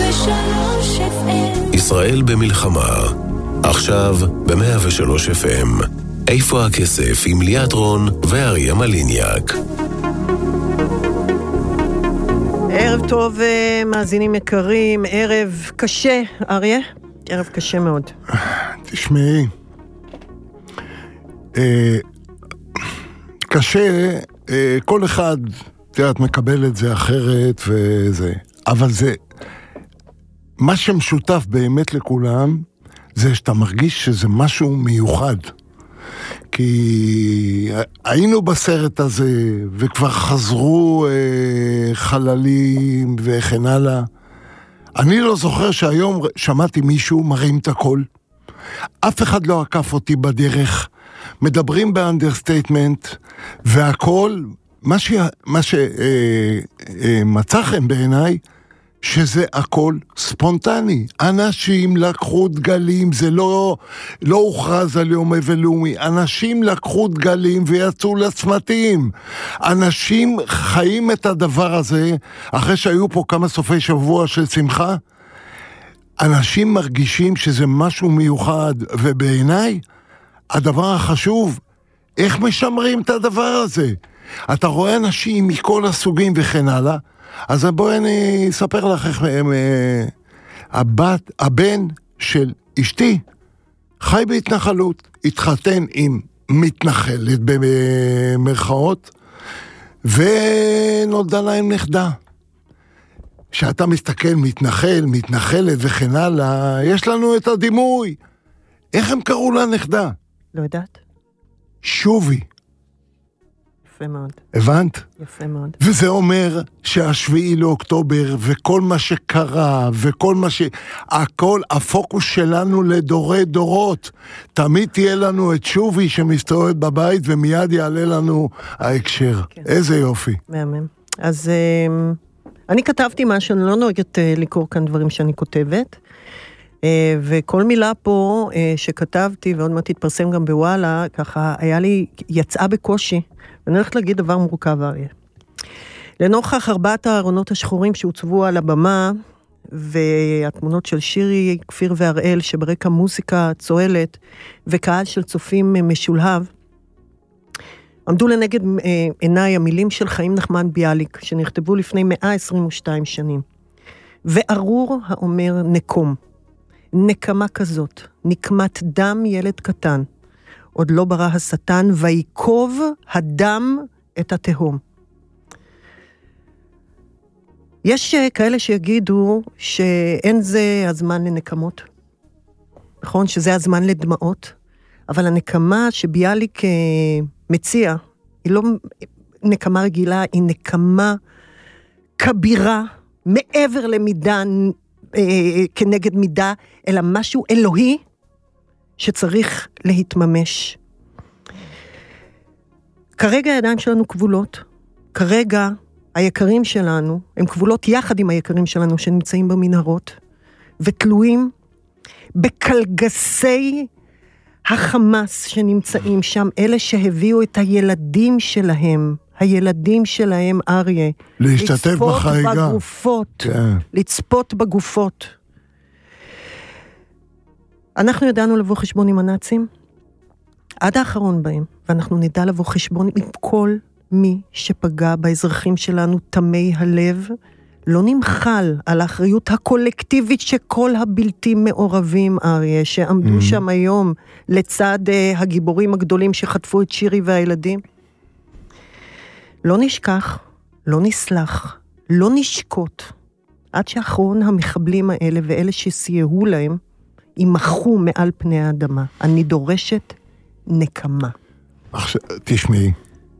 FM. ישראל במלחמה, עכשיו ב-103 FM. איפה הכסף עם ליאת רון ואריה מליניאק. ערב טוב, מאזינים יקרים, ערב קשה, אריה, ערב קשה מאוד. תשמעי, קשה, כל אחד, את מקבל את זה אחרת וזה, אבל זה, מה שמשותף באמת לכולם, זה שאתה מרגיש שזה משהו מיוחד. כי היינו בסרט הזה, וכבר חזרו חללים וכן הלאה. אני לא זוכר שהיום שמעתי מישהו מרים את הכל. אף אחד לא עקף אותי בדרך. מדברים באנדרסטייטמנט, והכל, מה שמצא חן בעיניי, שזה הכל ספונטני. אנשים לקחו דגלים, זה לא הוכרז על יום אבל לאומי. אנשים לקחו דגלים ויצאו לצמתים. אנשים חיים את הדבר הזה, אחרי שהיו פה כמה סופי שבוע של שמחה. אנשים מרגישים שזה משהו מיוחד, ובעיניי, הדבר החשוב, איך משמרים את הדבר הזה? אתה רואה אנשים מכל הסוגים וכן הלאה, אז בואי אני אספר לך איך הבן של אשתי חי בהתנחלות, התחתן עם מתנחלת במרכאות, ונולדה להם נכדה. כשאתה מסתכל מתנחל, מתנחלת וכן הלאה, יש לנו את הדימוי. איך הם קראו לה נכדה? לא יודעת. שובי. יפה מאוד. הבנת? יפה מאוד. וזה אומר שהשביעי לאוקטובר, וכל מה שקרה, וכל מה הכל, הפוקוס שלנו לדורי דורות. תמיד תהיה לנו את שובי שמסתובבת בבית, ומיד יעלה לנו ההקשר. כן. איזה יופי. מהמם. אז אני כתבתי משהו, אני לא נוהגת לקרוא כאן דברים שאני כותבת, וכל מילה פה שכתבתי, ועוד מעט תתפרסם גם בוואלה, ככה יצאה בקושי, ואני הולכת להגיד דבר מורכב, אריה. לנוכח 4 הארונות השחורים שהוצבו על הבמה, והתמונות של שירי, כפיר והראל, שברקע מוזיקה צועלת, וקהל של צופים משולהב, עמדו לנגד עיניי המילים של חיים נחמן ביאליק, שנכתבו לפני 122 שנים. וארור האומר נקום. נקמה כזאת, נקמת דם ילד קטן. עוד לא ברא השטן, ויקוב הדם את התהום. יש כאלה שיגידו שאין זה הזמן לנקמות. נכון? שזה הזמן לדמעות. אבל הנקמה שביאליק מציע, היא לא נקמה רגילה, היא נקמה כבירה, מעבר למידה, כנגד מידה, אלא משהו אלוהי, שצריך להתממש. כרגע הידיים שלנו כבולות, כרגע היקרים שלנו, הם כבולות יחד עם היקרים שלנו, שנמצאים במנהרות, ותלויים בקלגסי החמאס שנמצאים שם, אלה שהביאו את הילדים שלהם, אריה, להשתתף בחגיגה. בגופות, לצפות בגופות. אנחנו ידענו לבוא חשבון עם הנאצים, עד האחרון בהם, ואנחנו נדע לבוא חשבון עם כל מי שפגע באזרחים שלנו, תמי הלב, לא נמחל על האחריות הקולקטיבית שכל הבלתי מעורבים, אריה, שעמדו שם היום לצד הגיבורים הגדולים שחטפו את שירי והילדים. לא נשכח, לא נסלח, לא נשקוט, עד שאחרון המחבלים האלה ואלה שסייעו להם, יימחו מעל פני האדמה. אני דורשת נקמה. עכשיו, תשמעי,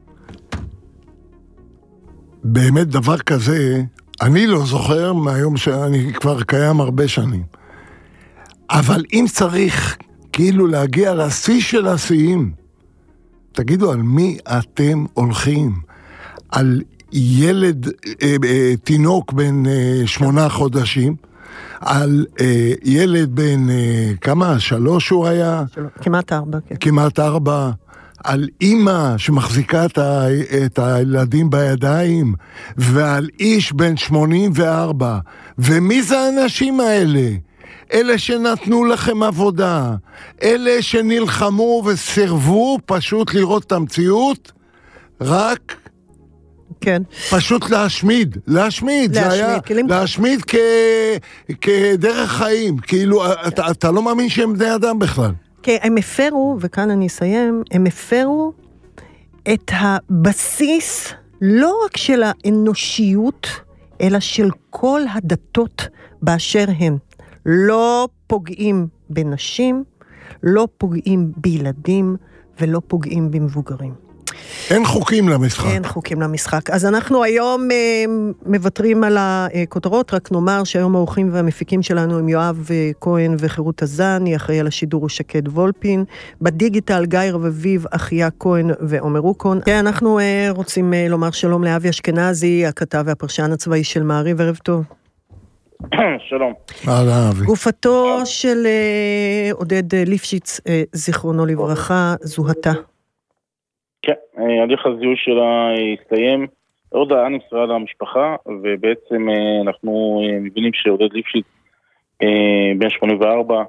באמת דבר כזה, אני לא זוכר מהיום שאני כבר קיים הרבה שנים. אבל אם צריך כאילו להגיע לשיא של השיאים, תגידו, על מי אתם הולכים? על ילד, תינוק בן 8 חודשים, על ילד בן כמה? 3 הוא היה? כמעט 4. כן. כמעט 4. על אמא שמחזיקה את הילדים בידיים, ועל איש בן 84. ומי זה האנשים האלה? אלה שנתנו לכם עבודה, אלה שנלחמו וסרבו פשוט לראות את המציאות, רק כן. פשוט להשמיד, זה היה להשמיד כדרך חיים, כאילו אתה לא מאמין שהם בני אדם בכלל. כן, הם הפרו, וכאן אני אסיים, הם הפרו את הבסיס לא רק של האנושיות, אלא של כל הדתות באשר הן. לא פוגעים בנשים, לא פוגעים בילדים, ולא פוגעים במבוגרים. אין חוקים למשחק. אין חוקים למשחק. אז אנחנו היום מוותרים על הכותרות, רק נאמר שהיום האורחים והמפיקים שלנו הם יואב כהן וחירות הזני, אחראי על השידור שקד וולפין, בדיגיטל גיא רבביב, אחיה כהן ועומר רוקון. אנחנו רוצים לומר שלום לאבי אשכנזי, הכתב והפרשן הצבאי של מעריב, ערב טוב. שלום. גופתו של עודד ליפשיץ, זיכרונו לברכה, זוהתה. כן, הליך הזיהוי שלה הסתיים, הודעה נמסרה למשפחה, ובעצם אנחנו מבינים שעודד ליפשיץ, בן 84,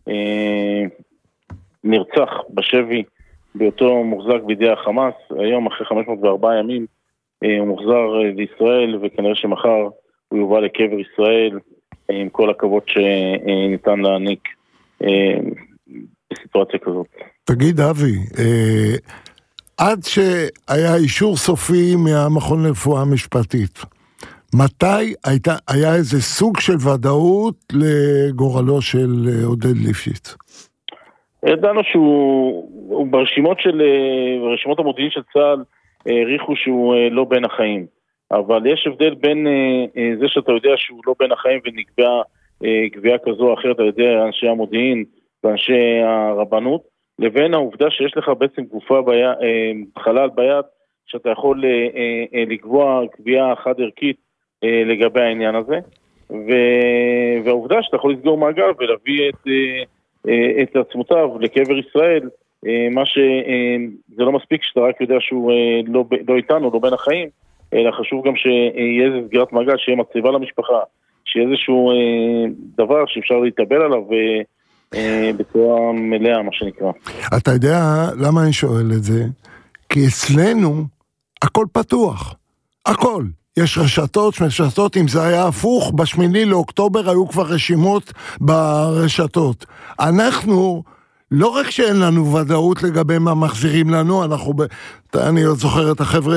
נרצח בשבי, באותו מוחזק בידי החמאס. היום אחרי 504 ימים הוא מוחזר לישראל, וכנראה שמחר הוא יובא לקבר ישראל, עם כל הכבוד שניתן להעניק בסיטואציה כזאת. תגיד אבי, עד שהיה אישור סופי מהמכון לרפואה משפטית, מתי היה איזה סוג של ודאות לגורלו של עודד ליפשיץ? ידענו שהוא ברשימות המודיעין של צה"ל העריכו שהוא לא בין החיים, אבל יש הבדל בין זה שאתה יודע שהוא לא בין החיים ונקבע קביעה כזו או אחרת על ידי אנשי המודיעין ואנשי הרבנות, לבין העובדה שיש לך בעצם גופה חלל ביד, שאתה יכול לקבוע קביעה חד ערכית לגבי העניין הזה, והעובדה שאתה יכול לסגור מעגל ולהביא את עצמותיו לקבר ישראל, מה שזה לא מספיק שאתה רק יודע שהוא לא איתנו, לא בין החיים, אלא חשוב גם שיהיה איזה סגירת מעגל, שיהיה מצבה למשפחה, שיהיה איזשהו דבר שאפשר להתאבל עליו בצורה מלאה, מה שנקרא. אתה יודע למה אני שואל את זה? כי אצלנו הכל פתוח, הכל. יש רשתות, אם זה היה הפוך, ב8 לאוקטובר היו כבר רשימות ברשתות. אנחנו, לא רק שאין לנו ודאות לגבי מה מחזירים לנו, אני עוד זוכר את החבר'ה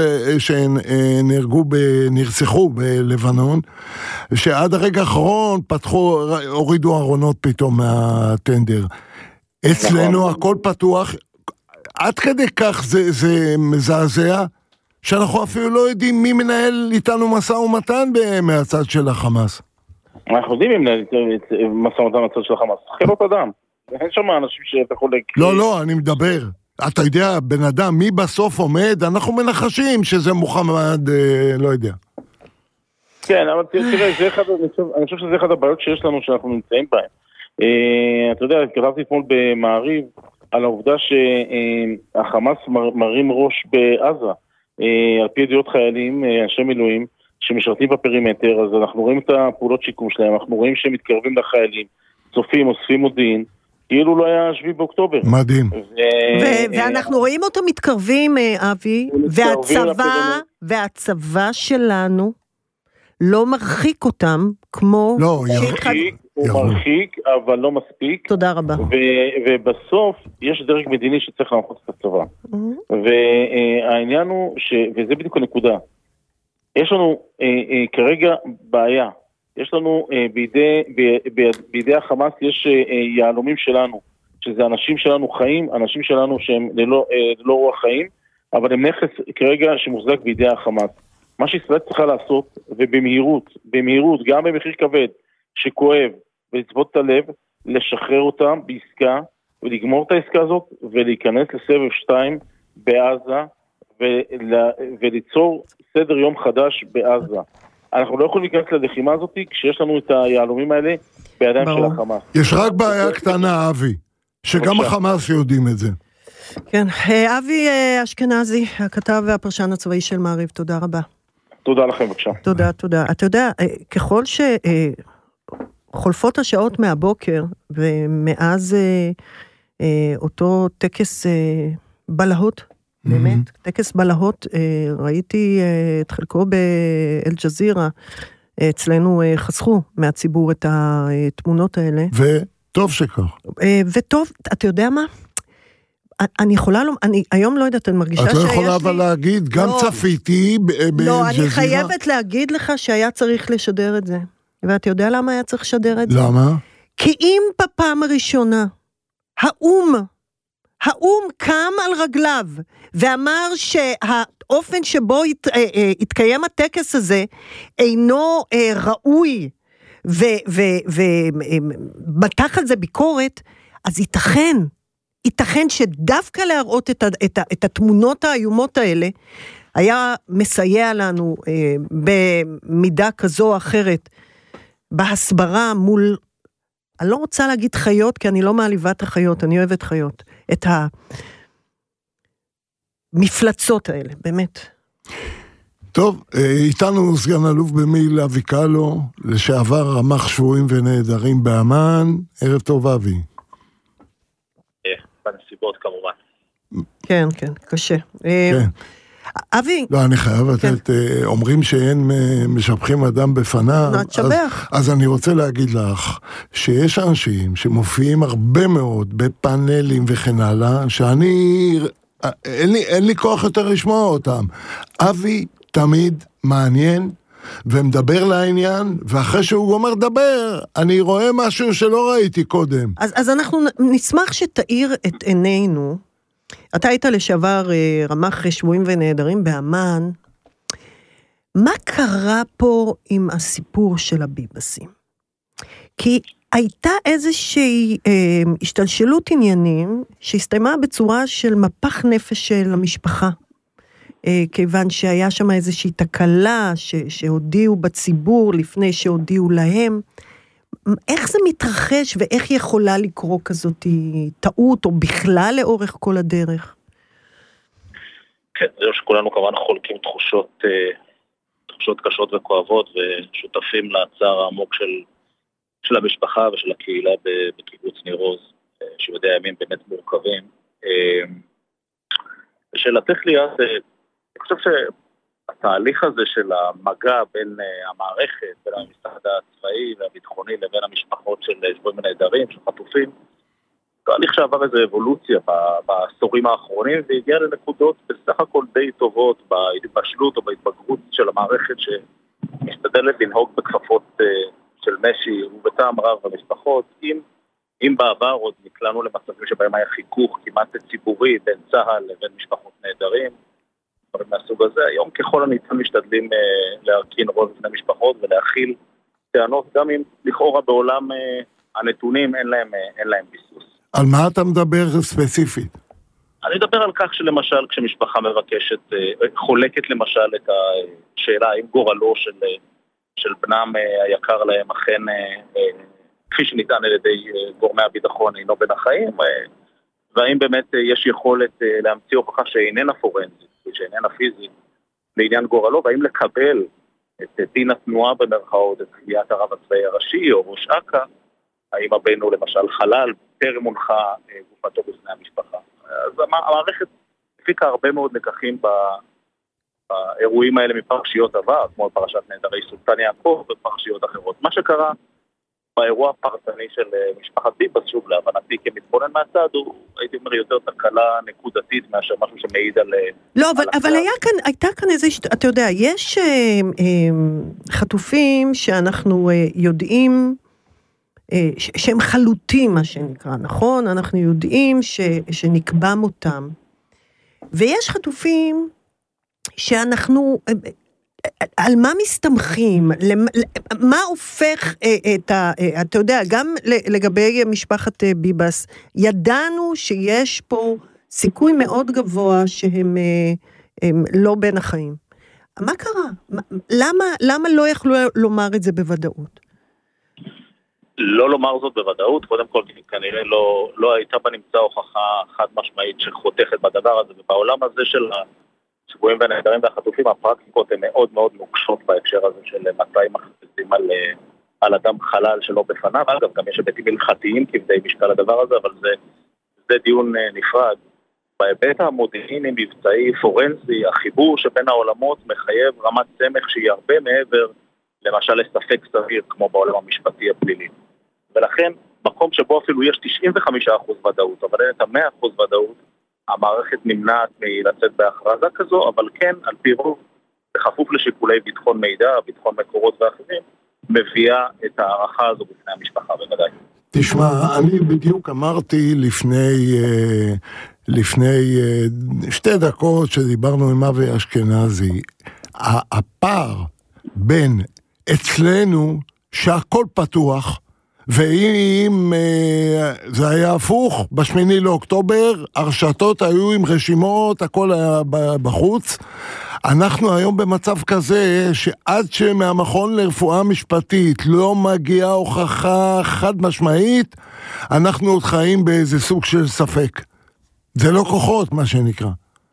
שנרצחו בלבנון, שעד הרגע האחרון הורידו ארונות פתאום מהטנדר. אצלנו הכל פתוח, עד כדי כך זה מזעזע, שאנחנו אפילו לא יודעים מי מנהל איתנו משא ומתן מהצד של החמאס. אנחנו יודעים מי מנהל משא ומתן מהצד של החמאס, חילות אדם. אין שם אנשים שאתה יכול לא, אני מדבר. אתה יודע, בן אדם, מי בסוף עומד? אנחנו מנחשים שזה מוחמד, לא יודע. כן, אבל תראה, אני חושב שזה אחד הבעיות שיש לנו שאנחנו נמצאים בהם. אתה יודע, כתבתי אתמול במעריב על העובדה שהחמאס מרים ראש בעזה, על פי ידיעות חיילים, אנשי מילואים, שמשרתים בפרימטר, אז אנחנו רואים את הפעולות שיקום שלהם, אנחנו רואים שהם מתקרבים לחיילים, צופים, אוספים מודיעין, כאילו לא היה 7 באוקטובר. מדהים. ואנחנו רואים אותו מתקרבים, אבי, והצבא שלנו לא מרחיק אותם כמו... לא, הוא מרחיק, אבל לא מספיק. תודה רבה. ובסוף יש דרג מדיני שצריך להנחות את הצבא. והעניין הוא, וזה בדיוק הנקודה, יש לנו כרגע בעיה. יש לנו בידי החמאס יש יעלומים שלנו, שזה אנשים שלנו חיים, אנשים שלנו שהם ללא רוח חיים, אבל הם נכס כרגע שמוחזק בידי החמאס. מה שישראל צריכה לעשות, ובמהירות, גם במחיר כבד, שכואב ולצבות את הלב, לשחרר אותם בעסקה, ולגמור את העסקה הזאת, ולהיכנס לסבב 2 בעזה, וליצור סדר יום חדש בעזה. אנחנו לא יכולים להיכנס ללחימה הזאת כשיש לנו את היעלומים האלה בידיים של החמאס. יש רק בעיה קטנה, אבי, שגם החמאס יודעים את זה. כן, אבי אשכנזי, הכתב והפרשן הצבאי של מעריב, תודה רבה. תודה לכם, בבקשה. תודה, תודה. אתה יודע, ככל שחולפות השעות מהבוקר, ומאז אותו טקס בלהות, באמת, טקס בלהות, ראיתי את חלקו באל-ג'זירה, אצלנו חסכו מהציבור את התמונות האלה. וטוב שכך. וטוב, אתה יודע מה? אני יכולה, אני היום לא יודעת, אני מרגישה שיש לי... את לא יכולה אבל להגיד, גם צפיתי באל-ג'זירה. לא, אני חייבת להגיד לך שהיה צריך לשדר את זה. ואתה יודע למה היה צריך לשדר את זה? למה? כי אם בפעם הראשונה, האום קם על רגליו, ואמר שהאופן שבו התקיים הטקס הזה, אינו ראוי, ומתח על זה ביקורת, אז ייתכן שדווקא להראות את התמונות האיומות האלה, היה מסייע לנו במידה כזו או אחרת, בהסברה מול, אני לא רוצה להגיד חיות, כי אני לא מעליבת החיות, אני אוהבת חיות, את המפלצות האלה, באמת. טוב, איתנו סגן אלוף במיל' אבי קלו, לשעבר רמ"ח שבויים ונעדרים באמן, ערב טוב אבי. בנסיבות כמובן. כן, כן, קשה. כן. אבי. לא, אני חייב לתת, אומרים שאין משבחים אדם בפניו, אז אני רוצה להגיד לך, שיש אנשים שמופיעים הרבה מאוד בפאנלים וכן הלאה, אין לי כוח יותר לשמוע אותם. אבי תמיד מעניין, ומדבר לעניין, ואחרי שהוא גומר לדבר, אני רואה משהו שלא ראיתי קודם. אז אנחנו נשמח שתאיר את עינינו, אתה היית לשעבר רמ"ח שבויים ונעדרים באמן, מה קרה פה עם הסיפור של הביבסים? כי הייתה איזושהי השתלשלות עניינים, שהסתיימה בצורה של מפח נפש של המשפחה, כיוון שהיה שם איזושהי תקלה, שהודיעו בציבור לפני שהודיעו להם, איך זה מתרחש ואיך יכולה לקרוא כזאת טעות, או בכלל לאורך כל הדרך? כן, זהו שכולנו כמובן חולקים תחושות קשות וכואבות, ושותפים לצער העמוק של המשפחה ושל הקהילה בקיבוץ ניר עוז, שיודע ימים באמת מורכבים. ושאלתך לי, אני חושב שהתהליך הזה של המגע בין המערכת, בין המשרד הצבאי והביטחוני לבין המשפחות של שבויים ונעדרים, של חטופים, תהליך שעבר איזו אבולוציה בעשורים האחרונים, והגיע לנקודות בסך הכל די טובות בהתבשלות או בהתבגרות של המערכת, שמשתדלת לנהוג בכפפות של משי ובטעם רב במשפחות. אם בעבר עוד נקלענו למצבים שבהם היה חיכוך כמעט ציבורי בין צה"ל לבין משפחות נעדרים, דברים מהסוג הזה, היום ככל הניתן משתדלים להרכין ראש בפני משפחות ולהכיל טענות, גם אם לכאורה בעולם הנתונים אין להם ביסוס. על מה אתה מדבר ספציפית? אני מדבר על כך שלמשל כשמשפחה מבקשת, חולקת למשל את השאלה האם גורלו של בנם היקר להם אכן, כפי שניתן על ידי גורמי הביטחון, אינו בין החיים, והאם באמת יש יכולת להמציא הוכחה שאיננה פורנזית, שאיננה פיזית, לעניין גורלו, והאם לקבל את דין התנועה במרכאות, את קביעת הרב הצבאי הראשי או ראש אכ"א, האם הבנו למשל חלל, טרם הונחה גופתו בפני המשפחה. אז המערכת הפיקה הרבה מאוד לקחים באירועים האלה מפרשיות עבר, כמו פרשת נעדרי סולטן יעקב ופרשיות אחרות. מה שקרה באירוע הפרטני של משפחת ביבס, שוב להבנתי כמתבונן מהצד, הוא הייתי אומר יותר תקלה נקודתית מאשר משהו שמעיד על... לא, אבל הייתה כאן איזה, אתה יודע, יש חטופים שאנחנו יודעים שהם חלוטים, מה שנקרא, נכון? אנחנו יודעים שנקבע מותם. ויש חטופים שאנחנו, על מה מסתמכים? מה הופך אתה יודע, גם לגבי משפחת ביבס, ידענו שיש פה סיכוי מאוד גבוה שהם לא בין החיים. מה קרה? למה לא יכלו לומר את זה בוודאות? לא לומר זאת בוודאות, קודם כל כנראה לא הייתה בנמצא הוכחה חד משמעית שחותכת בדבר הזה, ובעולם הזה של השבויים והנעדרים והחטופים, הפרקטיקות הן מאוד מאוד נוקשות בהקשר הזה של מתי מכריזים על אדם חלל שלא בפניו. אגב, גם יש היבטים הלכתיים כבדי משקל הדבר הזה, אבל זה דיון נפרד. בהיבט המודיעיני, מבצעי, פורנזי, החיבור שבין העולמות מחייב רמת סמך שהיא הרבה מעבר, למשל לספק סביר כמו בעולם המשפטי הפלילי. ולכן, מקום שבו אפילו יש 95% ודאות, אבל אין את 100% ודאות, המערכת נמנעת מלצאת בהכרזה כזו, אבל כן, על פי רוב, בכפוף לשיקולי ביטחון מידע, ביטחון מקורות ואחרים, מביאה את הערכה הזו בפני המשפחה בוודאי. תשמע, אני בדיוק אמרתי לפני 2 דקות שדיברנו עם אבי אשכנזי, הפער בין אצלנו שהכל פתוח, ואם זה היה הפוך, ב8 לאוקטובר, הרשתות היו עם רשימות, הכל היה בחוץ. אנחנו היום במצב כזה שעד שמהמכון לרפואה משפטית לא מגיעה הוכחה חד משמעית, אנחנו עוד חיים באיזה סוג של ספק. זה לא כוחות, מה שנקרא.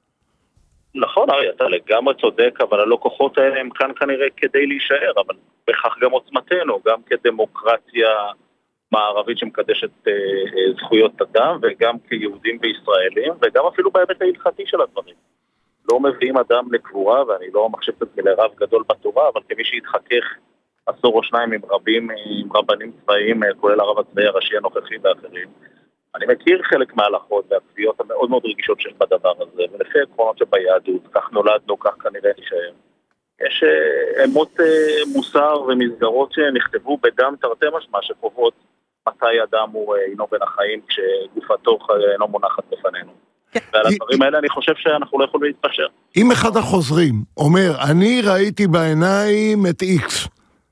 נכון, ארי, אתה לגמרי צודק, אבל הלא-כוחות האלה הם כאן כנראה כדי להישאר, אבל בכך גם עוצמתנו, גם כדמוקרטיה מערבית שמקדשת זכויות אדם, וגם כיהודים וישראלים, וגם אפילו בהיבט ההלכתי של הדברים. לא מביאים אדם לקבורה, ואני לא מחשב את זה לרב גדול בתורה, אבל כמי שהתחכך 1 או 2 עם רבנים צבאיים, כולל הרב הצבאי הראשי הנוכחי ואחרים, אני מכיר חלק מההלכות והקביעות המאוד מאוד רגישות של בדבר הזה, ולפי עקרונות שביהדות, כך נולדנו, כך כנראה נשאר. יש אמות מוסר ומסגרות שנכתבו בדם תרתי משמע שקובעות מתי אדם הוא אינו בין החיים כשגופתו אינו מונחת בפנינו. ועל הדברים האלה אני חושב שאנחנו לא יכולים להתפשר. אם אחד החוזרים אומר, אני ראיתי בעיניים את איקס,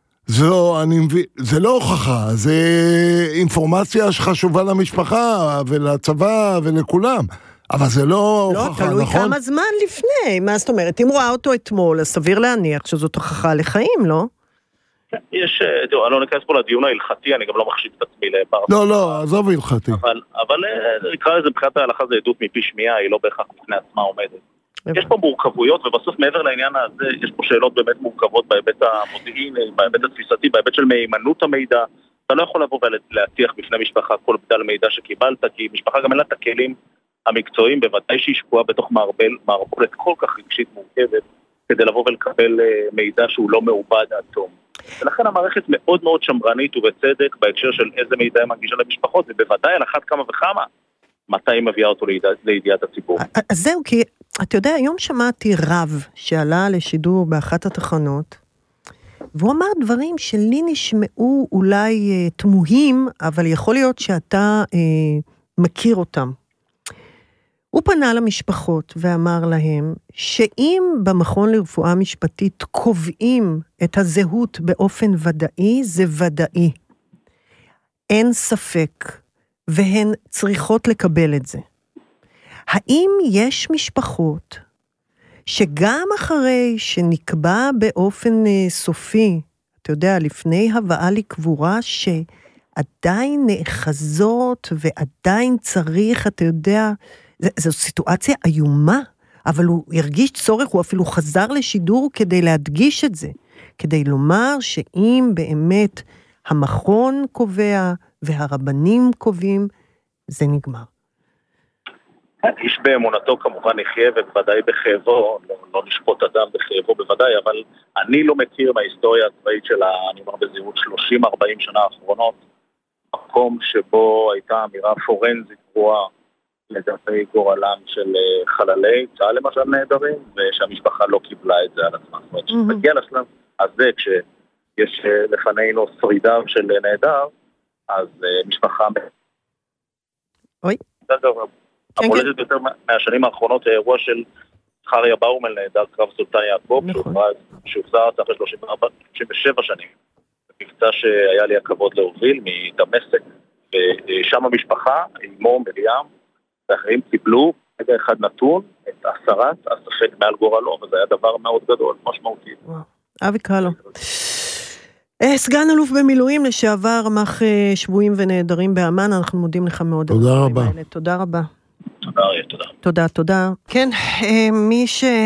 זה לא הוכחה, זה אינפורמציה שחשובה למשפחה ולצבא ולכולם, אבל זה לא הוכחה, תלוי נכון? כמה זמן לפני, מה זאת אומרת? אם רואה אותו אתמול, אז סביר להניח שזאת הוכחה לחיים, לא? יש, תראו, אני לא נכנס פה לדיון ההלכתי, אני גם לא מחשיב את עצמי לפרט. לא, עזוב הלכתי. אבל נקרא לזה מבחינת ההלכה, זה עדות מפי שמיעה, היא לא בהכרח בפני עצמה עומדת. יש פה מורכבויות, ובסוף מעבר לעניין הזה, יש פה שאלות באמת מורכבות בהיבט המודיעיני, בהיבט התפיסתי, בהיבט של מהימנות המידע. אתה לא יכול לבוא ולהטיח בפני משפחה כל בדל מידע שקיבלת, כי משפחה גם אין לה את הכלים המקצועיים, בוודאי שהיא שקועה בתוך מערבולת כל כך רגשית מורכבת, כדי לבוא ולקבל מידע שהוא לא מעובד עד תום. ולכן המערכת מאוד מאוד שמרנית ובצדק בהקשר של איזה מידע היא מנגישה למשפחות, ובוודאי על אחת כמה וכמה, מתי היא מביאה אותו לידיעת הציבור. אז זהו, כי אתה יודע, היום שמעתי רב שעלה לשידור באחת התחנות, והוא אמר דברים שלי נשמעו אולי תמוהים, אבל יכול להיות שאתה מכיר אותם. הוא פנה למשפחות ואמר להם, שאם במכון לרפואה משפטית קובעים את הזהות באופן ודאי, זה ודאי. אין ספק, והן צריכות לקבל את זה. האם יש משפחות שגם אחרי שנקבע באופן סופי, אתה יודע, לפני הבאה לקבורה, שעדיין נאחזות ועדיין צריך, אתה יודע, זו סיטואציה איומה, אבל הוא הרגיש צורך, הוא אפילו חזר לשידור כדי להדגיש את זה, כדי לומר שאם באמת המכון קובע והרבנים קובעים, זה נגמר. איש באמונתו כמובן יחיה ובוודאי בכאבו, לא נשפוט אדם בכאבו בוודאי, אבל אני לא מכיר מההיסטוריה הצבאית של, אני אומר בזהירות, 30-40 שנה האחרונות, מקום שבו הייתה אמירה פורנזית גבוהה לגבי גורלם של חללי צה"ל למשל נהדרים, ושהמשפחה לא קיבלה את זה על עצמה. זאת אומרת, שמגיע לשלב הזה, כשיש לפנינו שרידיו של נהדר, אז משפחה... אוי. המולדת יותר מהשנים האחרונות, האירוע של חריה באומל, נהדר קרב סולטן יעקב, שהוחזר אחרי 37 שנים. מבצע שהיה לי הכבוד להוביל מדמשק, ושם המשפחה, אמו, מרים, ואחרים קיבלו רגע אחד נתון, את הסרת הספק מעל גורלו, וזה היה דבר מאוד גדול, משמעותי. אבי קרלו. סגן אלוף במילואים לשעבר, רמ"ח שבויים ונעדרים באמן, אנחנו מודים לך מאוד. תודה רבה. תודה רבה. תודה אריה, תודה. תודה, תודה. כן, מי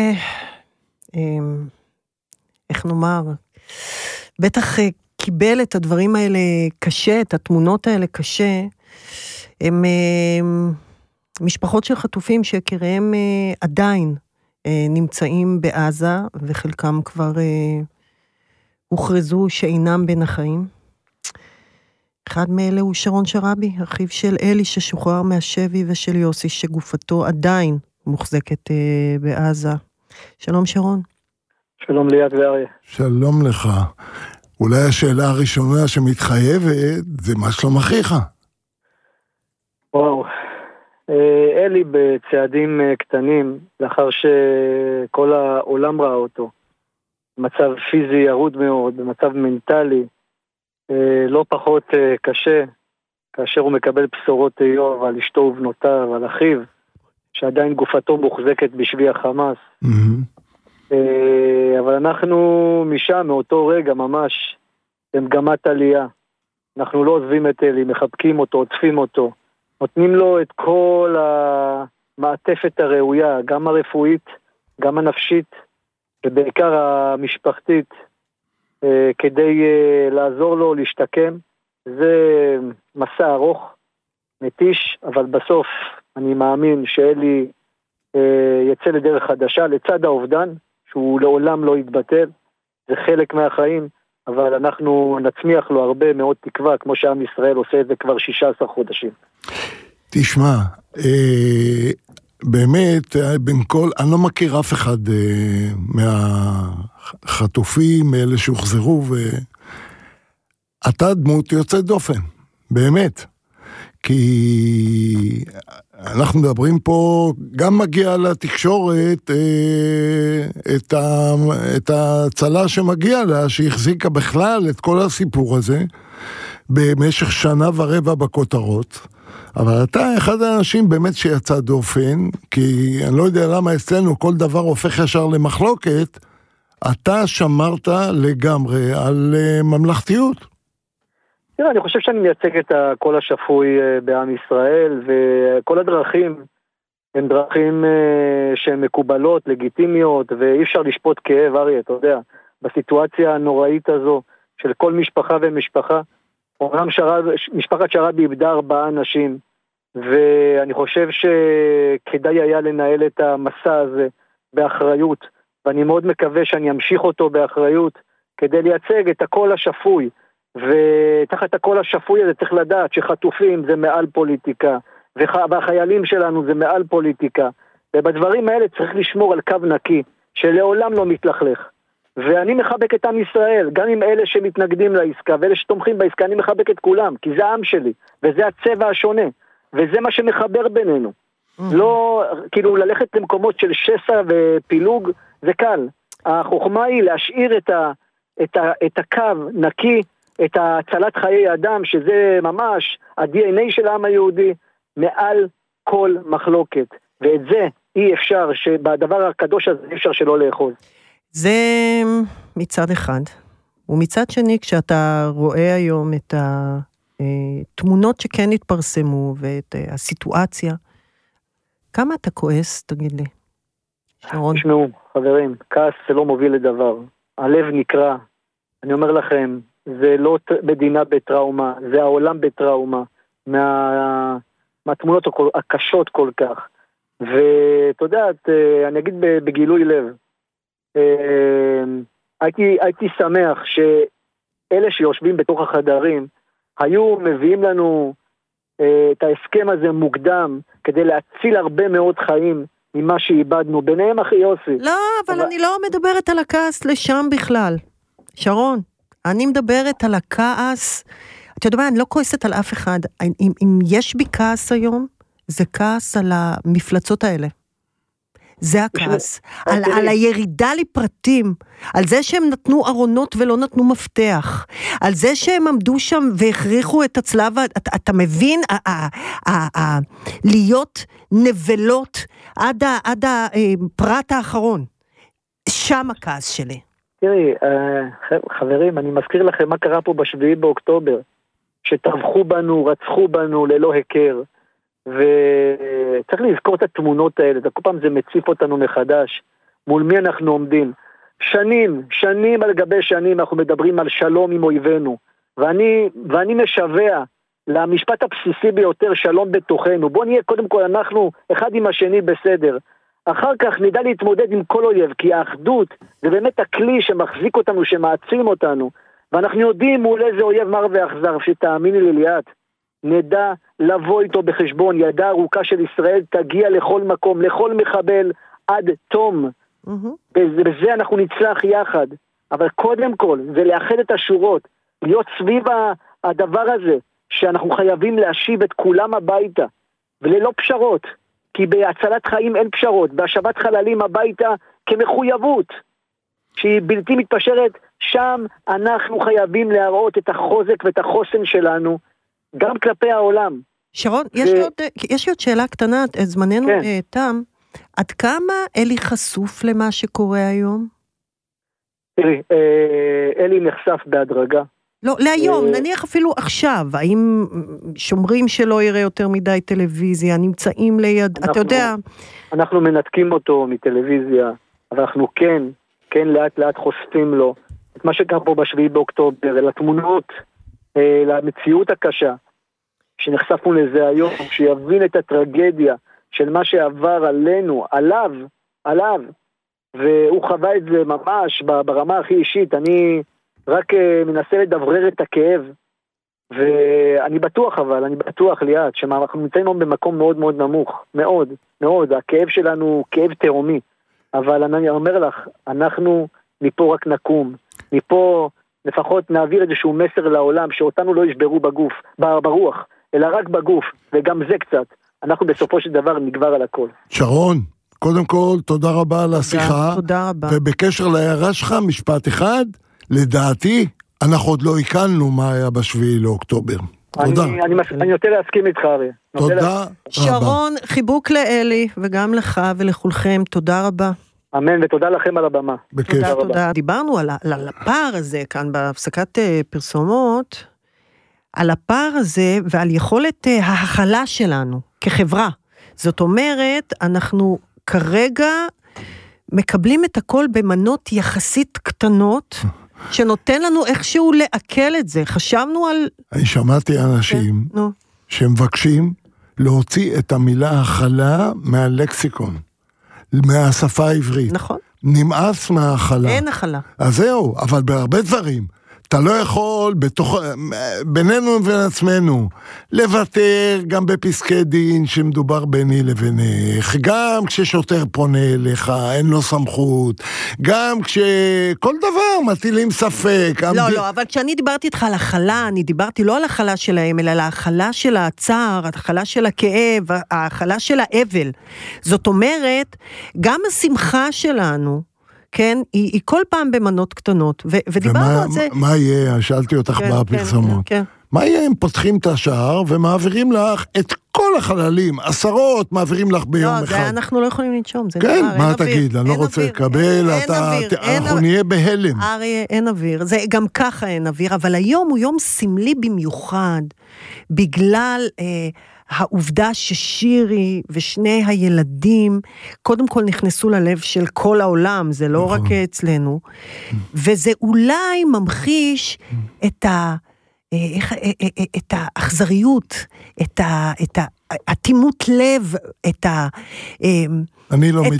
איך נאמר, בטח קיבל את הדברים האלה קשה, את התמונות האלה קשה, הם משפחות של חטופים שיקיריהם עדיין נמצאים בעזה, וחלקם כבר הוכרזו שאינם בין החיים. אחד מאלה הוא שרון שרבי, אחיו של אלי ששוחרר מהשבי, ושל יוסי שגופתו עדיין מוחזקת בעזה. שלום שרון. שלום ליאת ואריה. שלום לך. אולי השאלה הראשונה שמתחייבת, זה מה שלום אחיך? וואו. אלי בצעדים קטנים, לאחר שכל העולם ראה אותו, במצב פיזי ירוד מאוד, במצב מנטלי, לא פחות קשה, כאשר הוא מקבל בשורות איוב על אשתו ובנותיו, על אחיו, שעדיין גופתו מוחזקת בשבי החמאס. אבל אנחנו משם, מאותו רגע ממש, במגמת עלייה. אנחנו לא עוזבים את אלי, מחבקים אותו, עוטפים אותו, נותנים לו את כל המעטפת הראויה, גם הרפואית, גם הנפשית, ובעיקר המשפחתית, כדי לעזור לו להשתקם. זה מסע ארוך, מתיש, אבל בסוף אני מאמין שאלי יצא לדרך חדשה, לצד האובדן, שהוא לעולם לא יתבטל, זה חלק מהחיים, אבל אנחנו נצמיח לו הרבה מאוד תקווה, כמו שעם ישראל עושה את זה כבר 16 חודשים. תשמע, באמת, בין כל, אני לא מכיר אף אחד מהחטופים, מאלה שהוחזרו, ואתה דמות יוצאת דופן, באמת. כי אנחנו מדברים פה, גם מגיע לתקשורת את הצלה שמגיע לה, שהחזיקה בכלל את כל הסיפור הזה, במשך 1.25 שנה בכותרות, אבל אתה אחד האנשים באמת שיצא דופן, כי אני לא יודע למה אצלנו כל דבר הופך ישר למחלוקת, אתה שמרת לגמרי על ממלכתיות. תראה, אני חושב שאני מייצג את הקול השפוי בעם ישראל, וכל הדרכים הן דרכים שהן מקובלות, לגיטימיות, ואי אפשר לשפוט כאב, אריה, אתה יודע, בסיטואציה הנוראית הזו של כל משפחה ומשפחה. אומנם משפחת שרבי איבדה 4 אנשים, ואני חושב שכדאי היה לנהל את המסע הזה באחריות, ואני מאוד מקווה שאני אמשיך אותו באחריות, כדי לייצג את הקול השפוי, ותחת הקול השפוי הזה צריך לדעת שחטופים זה מעל פוליטיקה, והחיילים שלנו זה מעל פוליטיקה, ובדברים האלה צריך לשמור על קו נקי, שלעולם לא מתלכלך. ואני מחבק את עם ישראל, גם עם אלה שמתנגדים לעסקה, ואלה שתומכים בעסקה, אני מחבק את כולם, כי זה העם שלי, וזה הצבע השונה, וזה מה שמחבר בינינו. לא, כאילו, ללכת למקומות של שסע ופילוג, זה קל. החוכמה היא להשאיר את הקו נקי, את הצלת חיי אדם, שזה ממש ה-DNA של העם היהודי, מעל כל מחלוקת. ואת זה אי אפשר, שבדבר הקדוש הזה אי אפשר שלא לאחוז. זה מצד אחד. ומצד שני, כשאתה רואה היום את התמונות שכן התפרסמו, ואת הסיטואציה, כמה אתה כועס, תגיד לי, שרון? תשמעו, חברים, כעס זה לא מוביל לדבר. הלב נקרא. אני אומר לכם, זה לא מדינה בטראומה, זה העולם בטראומה, מהתמונות הקשות כל כך. ואתה יודעת, אני אגיד בגילוי לב, הייתי שמח שאלה שיושבים בתוך החדרים, היו מביאים לנו את ההסכם הזה מוקדם, כדי להציל הרבה מאוד חיים ממה שאיבדנו, ביניהם אחי יוסי. לא, אבל אני לא מדברת על הכעס לשם בכלל. שרון, אני מדברת על הכעס, אתה יודע מה, אני לא כועסת על אף אחד, אם יש בי כעס היום, זה כעס על המפלצות האלה. זה הכעס. על הירידה לפרטים, על זה שהם נתנו ארונות ולא נתנו מפתח, על זה שהם עמדו שם והכריחו את הצלב, אתה מבין, להיות נבלות עד הפרט האחרון. שם הכעס שלי. תראי, חברים, אני מזכיר לכם מה קרה פה ב7 באוקטובר, שטבחו בנו, רצחו בנו ללא היכר, וצריך לזכור את התמונות האלה, כל פעם זה מציף אותנו מחדש, מול מי אנחנו עומדים. שנים על גבי שנים אנחנו מדברים על שלום עם אויבינו, ואני משווה למשפט הבסיסי ביותר, שלום בתוכנו. בוא נהיה קודם כל אנחנו אחד עם השני בסדר, אחר כך נדע להתמודד עם כל אויב, כי האחדות זה באמת הכלי שמחזיק אותנו, שמעצים אותנו, ואנחנו יודעים מול איזה אויב מר ואכזר, שתאמיני לי ליאת, נדע לבוא איתו בחשבון, ידה ארוכה של ישראל תגיע לכל מקום, לכל מחבל עד תום, בזה אנחנו נצלח יחד, אבל קודם כל זה לאחד את השורות, להיות סביב הדבר הזה, שאנחנו חייבים להשיב את כולם הביתה, וללא פשרות, כי בהצלת חיים אין פשרות, בהשבת חללים הביתה כמחויבות, שהיא בלתי מתפשרת, שם אנחנו חייבים להראות את החוזק ואת החוסן שלנו, גם כלפי העולם. שרון, יש לי עוד שאלה קטנה, זמננו תם, עד כמה אלי חשוף למה שקורה היום? תראי, אלי נחשף בהדרגה. לא, להיום, נניח אפילו עכשיו, האם שומרים שלא יראה יותר מדי טלוויזיה, נמצאים ליד, אתה יודע... אנחנו מנתקים אותו מטלוויזיה, אבל אנחנו כן לאט לאט חושפים לו את מה שקרה פה ב7 באוקטובר, לתמונות, למציאות הקשה, שנחשפנו לזה היום, שיבין את הטרגדיה של מה שעבר עלינו, עליו, והוא חווה את זה ממש ברמה הכי אישית. אני רק מנסה לדברר את הכאב, ואני בטוח ליאת, שאנחנו נמצאים במקום מאוד מאוד נמוך, מאוד, מאוד, הכאב שלנו הוא כאב תהומי, אבל אני אומר לך, אנחנו מפה רק נקום, מפה לפחות נעביר איזשהו מסר לעולם, שאותנו לא ישברו בגוף, ברוח, אלא רק בגוף, וגם זה קצת, אנחנו בסופו של דבר נגבר על הכל. שרון, קודם כל, תודה רבה על השיחה. תודה רבה. ובקשר להערה שלך, משפט אחד, לדעתי, אנחנו עוד לא עיכלנו מה היה ב7 לאוקטובר. תודה. אני רוצה להסכים איתך, ארי. תודה רבה. שרון, חיבוק לאלי, וגם לך ולכולכם, תודה רבה. אמן, ותודה לכם על הבמה. בכיף. תודה. דיברנו על הפער הזה כאן בהפסקת פרסומות, על הפער הזה ועל יכולת ההכלה שלנו כחברה. זאת אומרת, אנחנו כרגע מקבלים את הכל במנות יחסית קטנות, שנותן לנו איכשהו לעכל את זה. חשבנו על... אני שמעתי אנשים שמבקשים להוציא את המילה הכלה מהלקסיקון, מהשפה העברית. נכון. נמאס מההכלה. אין הכלה. אז זהו, אבל בהרבה דברים. אתה לא יכול בינינו ובין עצמנו לוותר גם בפסקי דין שמדובר ביני לבינך, גם כששוטר פונה אליך, אין לו סמכות, גם כשכל דבר מטילים ספק. לא, אבל כשאני דיברתי איתך על החלה, אני דיברתי לא על החלה שלהם, אלא על החלה של הצער, החלה של הכאב, החלה של האבל. זאת אומרת, גם השמחה שלנו, כן, היא כל פעם במנות קטנות, ודיברנו על זה... מה יהיה, שאלתי אותך בפרסומות, מה יהיה אם פותחים את השער ומעבירים לך את כל החללים, עשרות מעבירים לך ביום אחד? לא, אנחנו לא יכולים לנשום, זה כן, מה תגיד, אני לא רוצה לקבל, אנחנו נהיה בהלם. אריה, אין אוויר, זה גם ככה אין אוויר, אבל היום הוא יום סמלי במיוחד, בגלל... העובדה ששירי ושני הילדים קודם כל נכנסו ללב של כל העולם, זה לא רק אצלנו, וזה אולי ממחיש את האכזריות, את התימות לב, אני לא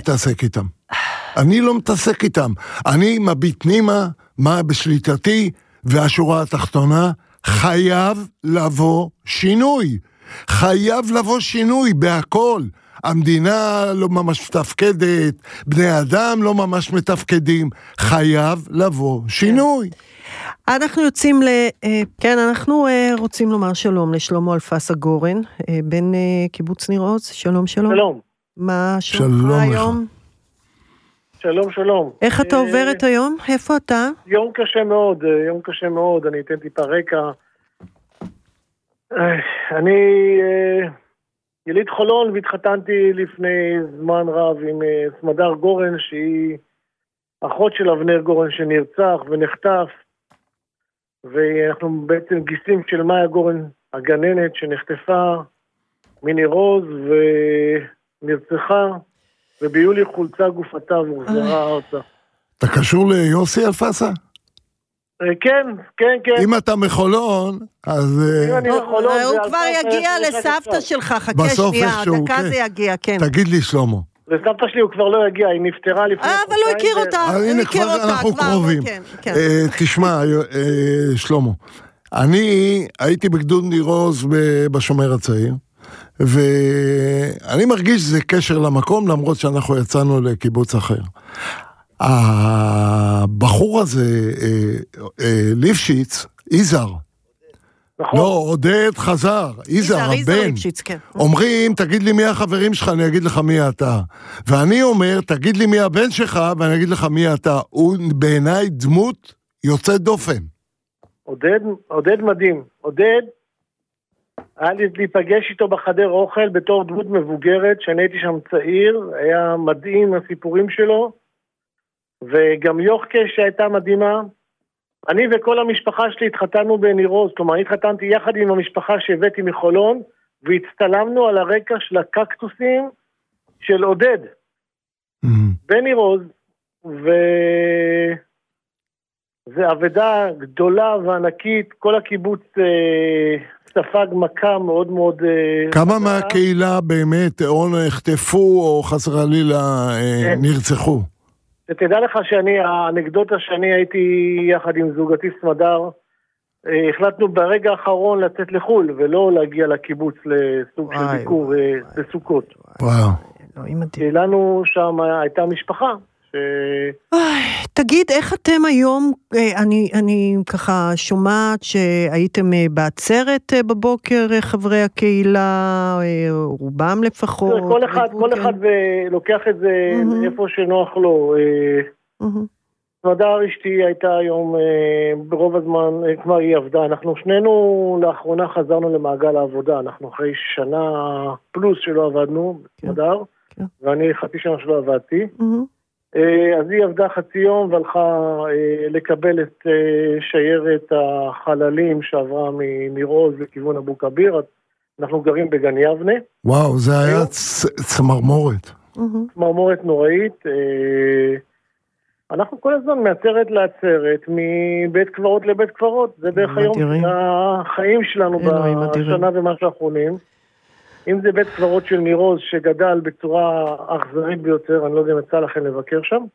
מתעסק איתם. אני מביט פנימה, מה בשליטתי, והשורה התחתונה, חייב לבוא שינוי. חייב לבוא שינוי בהכל. המדינה לא ממש מתפקדת, בני אדם לא ממש מתפקדים, חייב לבוא שינוי. אנחנו יוצאים אנחנו רוצים לומר שלום לשלמה אלפסה גורן, בן קיבוץ ניר עוז. שלום. שלום. מה שלומך היום? שלום. איך אתה עובר את היום? איפה אתה? יום קשה מאוד, אני אתן טיפה רקע. אני יליד חולון והתחתנתי לפני זמן רב עם סמדר גורן, שהיא אחות של אבנר גורן שנרצח ונחטף, ואנחנו בעצם גיסים של מאיה גורן, הגננת שנחטפה מניר עוז ונרצחה, וביולי חולצה גופתה והוחזרה ארצה. אתה קשור ליוסי אלפסה? כן. אם אתה מחולון, אז... הוא כבר יגיע לסבתא שלך, חכה שנייה, דקה זה יגיע, כן. תגיד לי, שלמה. לסבתא שלי הוא כבר לא יגיע, היא נפטרה לפני... אבל הוא הכיר אותה, הנה כבר אנחנו קרובים. תשמע, שלמה, אני הייתי בגדוד ניר עוז בשומר הצעיר, ואני מרגיש שזה קשר למקום, למרות שאנחנו יצאנו לקיבוץ אחר. הבחור הזה, ליפשיץ, איזר, נכון. לא, עודד חזר, איזר, הבן. כן. אומרים, תגיד לי מי החברים שלך, אני אגיד לך מי אתה. ואני אומר, תגיד לי מי הבן שלך, ואני אגיד לך מי אתה. הוא בעיניי דמות יוצאת דופן. עודד מדהים. עודד, היה לי להיפגש איתו בחדר אוכל בתור דמות מבוגרת, שאני הייתי שם צעיר, היה מדהים הסיפורים שלו, וגם יוחקה שהייתה מדהימה. אני וכל המשפחה שלי התחתנו בניר עוז, כלומר, התחתנתי יחד עם המשפחה שהבאתי מחולון, והצטלמנו על הרקע של הקקטוסים של עודד, בניר עוז, וזה עבודה גדולה וענקית, כל הקיבוץ ספג מכה מאוד מאוד... כמה מהקהילה באמת או נחטפו או חס וחלילה נרצחו? תדע לך האנקדוטה שאני הייתי יחד עם זוגתי סמדר, החלטנו ברגע האחרון לצאת לחול, ולא להגיע לקיבוץ לסוג של ביקור בסוכות. וואו. לנו שם הייתה משפחה. תגיד, איך אתם היום, אני ככה שומעת שהייתם בעצרת בבוקר, חברי הקהילה, רובם לפחות. כל אחד לוקח את זה איפה שנוח לו. סמדר אשתי הייתה היום, ברוב הזמן, כבר היא עבדה. אנחנו שנינו לאחרונה חזרנו למעגל העבודה. אנחנו אחרי שנה פלוס שלא עבדנו, סמדר, ואני חצי שנה שלא עבדתי. אז היא עבדה חצי יום והלכה לקבל את שיירת החללים שעברה מניר עוז לכיוון אבו כביר. אנחנו גרים בגן יבנה. וואו, זה היה צמרמורת. צמרמורת נוראית. אנחנו כל הזמן מעצרת לעצרת, מבית קברות לבית קברות. זה דרך היום החיים שלנו בשנה ומשהו האחרונים. אם זה בית קברות של ניר עוז שגדל בצורה אכזרית ביותר, אני לא יודע אם יצא לכם לבקר שם.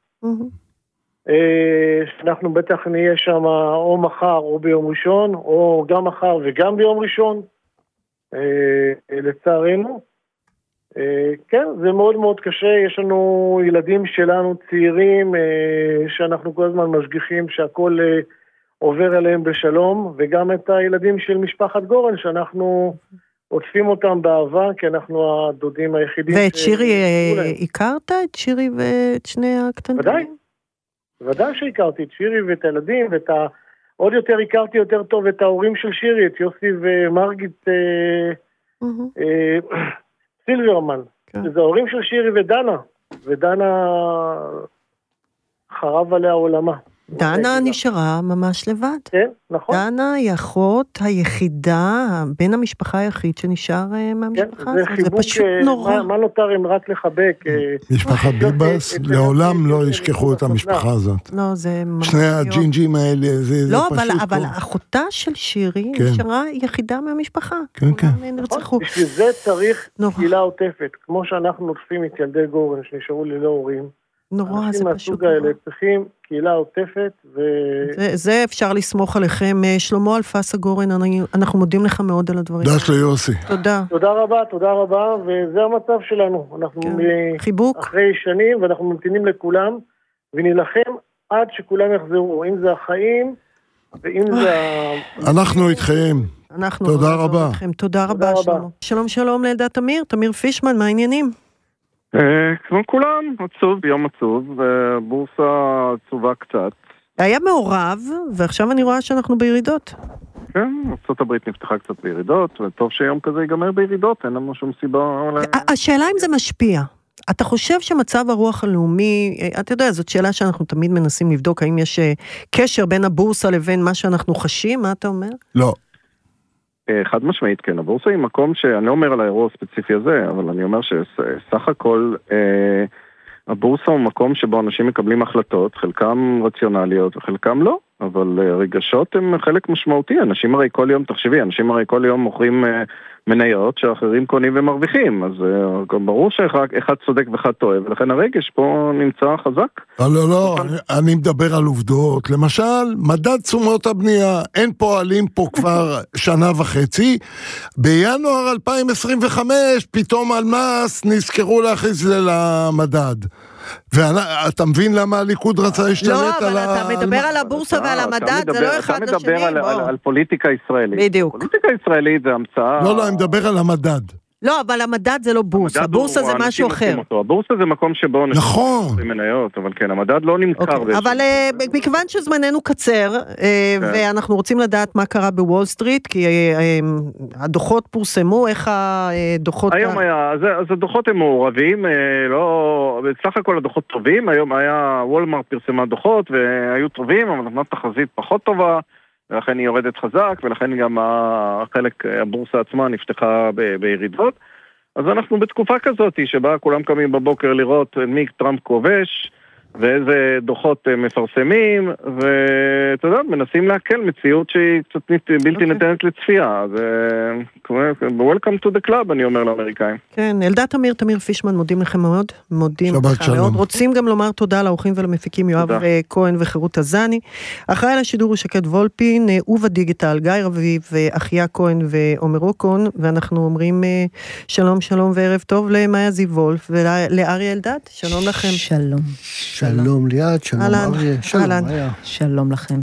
אנחנו בטח נהיה שם או מחר או ביום ראשון, או גם מחר וגם ביום ראשון, לצערנו. כן, זה מאוד מאוד קשה, יש לנו ילדים שלנו צעירים, שאנחנו כל הזמן משגיחים שהכל עובר אליהם בשלום, וגם את הילדים של משפחת גורן שאנחנו... עוטפים אותם באהבה, כי אנחנו הדודים היחידים... ואת שירי הכרת? את שירי ואת שני הקטנים? ודאי שהכרתי את שירי ואת הילדים, עוד יותר הכרתי יותר טוב את ההורים של שירי, את יוסי ומרגית סילברמן. זה ההורים של שירי ודנה חרב עליה עולמה. דנה נשארה ממש לבד. כן, נכון. דנה היא אחות היחידה, בן המשפחה היחיד שנשאר מהמשפחה הזאת. זה פשוט נורא. מה נותר אם רק לחבק? משפחת ביבס, לעולם לא ישכחו את המשפחה הזאת. לא, זה ממש... שני הג'ינג'ים האלה, זה לא, פשוט... לא, אבל אחותה של שירי נשארה יחידה מהמשפחה. כן, כן. בשביל זה צריך קהילה עוטפת, כמו שאנחנו נוטפים את ילדי גורן שנשארו ללא הורים. נורא, זה פשוט נורא. צריכים קהילה עוטפת זה אפשר לסמוך עליכם. שלמה אלפסה גורן, אנחנו מודים לך מאוד על הדברים. דש ליוסי. תודה. תודה רבה, וזה המצב שלנו. אנחנו חיבוק. אחרי שנים, ואנחנו ממתינים לכולם, ונלחם עד שכולם יחזרו, אם זה החיים, ואם זה... אנחנו איתכם. תודה רבה. תודה רבה, שלום. שלום לילדה תמיר פישמן, מה העניינים? כמו כולם, עצוב, יום עצוב, בורסה עצובה קצת. היה מעורב, ועכשיו אני רואה שאנחנו בירידות. כן, ארצות הברית נפתחה קצת בירידות, וטוב שיום כזה ייגמר בירידות, אין לנו שום סיבה... השאלה אם זה משפיע. אתה חושב שמצב הרוח הלאומי, אתה יודע, זאת שאלה שאנחנו תמיד מנסים לבדוק, האם יש קשר בין הבורסה לבין מה שאנחנו חשים, מה אתה אומר? לא. חד משמעית, כן. הבורסה היא מקום שאני אומר על האירוע הספציפי הזה, אבל אני אומר שסך הכל הבורסה הוא מקום שבו אנשים מקבלים החלטות, חלקם רציונליות וחלקם לא, אבל רגשות הם חלק משמעותי. אנשים הרי כל יום, תחשבי, אנשים הרי כל יום מוכרים מניות שאחרים קונים ומרוויחים, אז ברור שאחד צודק ואחד טועה, ולכן הרגש פה נמצא חזק. לא, אני מדבר על עובדות. למשל, מדד תשומות הבנייה, אין פועלים פה כבר שנה וחצי, בינואר 2025 פתאום על מס נזכרו להכניס זה למדד. ואתה מבין למה הליכוד רצה להשתלט על לא, אבל אתה מדבר על הבורסה ועל המדד, זה לא אחד לשני. אתה מדבר על פוליטיקה ישראלית. בדיוק. פוליטיקה ישראלית זה המצאה... לא, אני מדבר על המדד. לא, אבל המדד זה לא בורסה, הבורסה זה משהו אחר. הבורסה זה מקום שבו... נכון. מניות, אבל כן, המדד לא נמכר. אבל מכיוון שזמננו קצר, ואנחנו רוצים לדעת מה קרה בוול סטריט, כי הדוחות פורסמו, איך הדוחות... היום היה, אז הדוחות הם מעורבים, בסך הכל הדוחות טובים, היום היה וולמארט פרסמה דוחות, והיו טובים, אבל נתנה תחזית פחות טובה, ולכן היא יורדת חזק, ולכן גם הבורסה עצמה נפתחה בירידות. אז אנחנו בתקופה כזאת שבה כולם קמים בבוקר לראות מי טראמפ כובש, ואיזה דוחות מפרסמים, ואתה יודע, מנסים להקל מציאות שהיא קצת בלתי נתנת לצפייה. אז welcome to the club, אני אומר לאמריקאים. כן, אלדד תמיר פישמן, מודים לכם מאוד. מודים לכם מאוד. רוצים גם לומר תודה לאורחים ולמפיקים יואב כהן וחירות הזני. אחראי על השידור הוא שקד וולפין, ובדיגיטל גיא רביב, אחיה כהן ועומר רוקון, ואנחנו אומרים שלום שלום וערב טוב למאיה זיו וולף ולאריה אלדד. שלום לכם. שלום ליאת, שלום אריה, שלום מאיה. שלום לכם.